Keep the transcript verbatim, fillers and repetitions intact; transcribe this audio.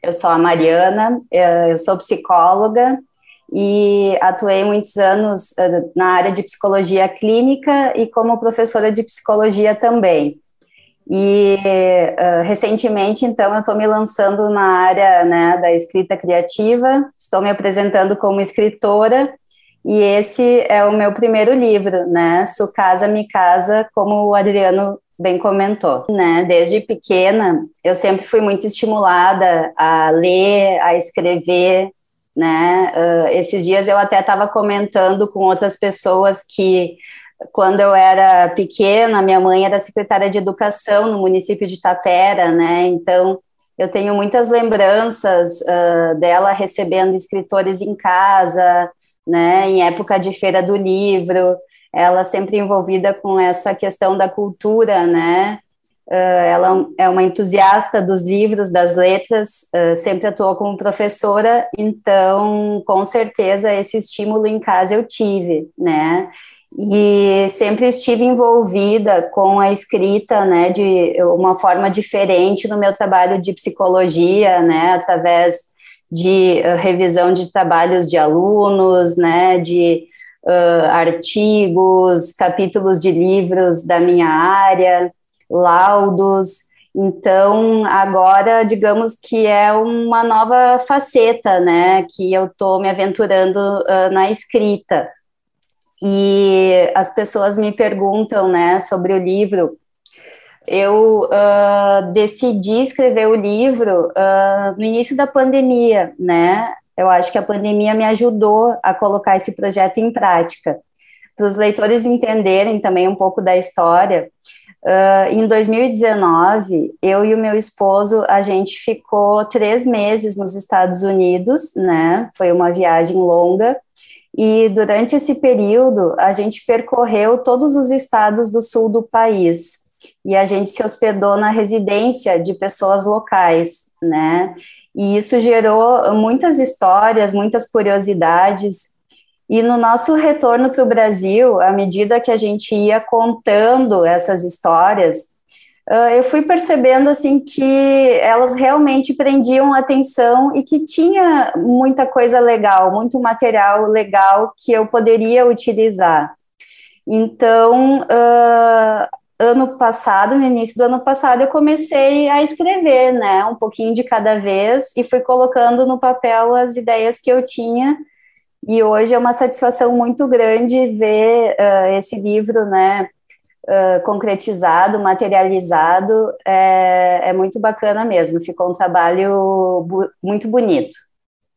eu sou a Mariana, eu sou psicóloga e atuei muitos anos eh, na área de psicologia clínica e como professora de psicologia também. E uh, recentemente, então, eu estou me lançando na área, né, da escrita criativa, estou me apresentando como escritora, e esse é o meu primeiro livro, né, Su Casa Mi Casa, como o Adriano bem comentou, né, desde pequena eu sempre fui muito estimulada a ler, a escrever, né, uh, esses dias eu até estava comentando com outras pessoas que quando eu era pequena, minha mãe era secretária de educação no município de Tapera, né? Então, eu tenho muitas lembranças uh, dela recebendo escritores em casa, né? Em época de feira do livro, ela sempre envolvida com essa questão da cultura, né? Uh, ela é uma entusiasta dos livros, das letras, uh, sempre atuou como professora, então, com certeza, esse estímulo em casa eu tive, né? E sempre estive envolvida com a escrita, né, de uma forma diferente no meu trabalho de psicologia, né, através de uh, revisão de trabalhos de alunos, né, de uh, artigos, capítulos de livros da minha área, laudos. Então, agora, digamos que é uma nova faceta, né, que eu estou me aventurando uh, na escrita. E as pessoas me perguntam, né, sobre o livro. Eu uh, decidi escrever o livro uh, no início da pandemia, né? Eu acho que a pandemia me ajudou a colocar esse projeto em prática. Para os leitores entenderem também um pouco da história, uh, em dois mil e dezenove, eu e o meu esposo, a gente ficou três meses nos Estados Unidos, né? Foi uma viagem longa. E durante esse período, a gente percorreu todos os estados do sul do país. E a gente se hospedou na residência de pessoas locais, né? E isso gerou muitas histórias, muitas curiosidades. E no nosso retorno para o Brasil, à medida que a gente ia contando essas histórias, Uh, eu fui percebendo assim que elas realmente prendiam atenção e que tinha muita coisa legal, muito material legal que eu poderia utilizar. Então, uh, ano passado, no início do ano passado, eu comecei a escrever, né, um pouquinho de cada vez e fui colocando no papel as ideias que eu tinha. E hoje é uma satisfação muito grande ver uh, esse livro, né, Uh, concretizado, materializado, é, é muito bacana mesmo, ficou um trabalho bu muito bonito.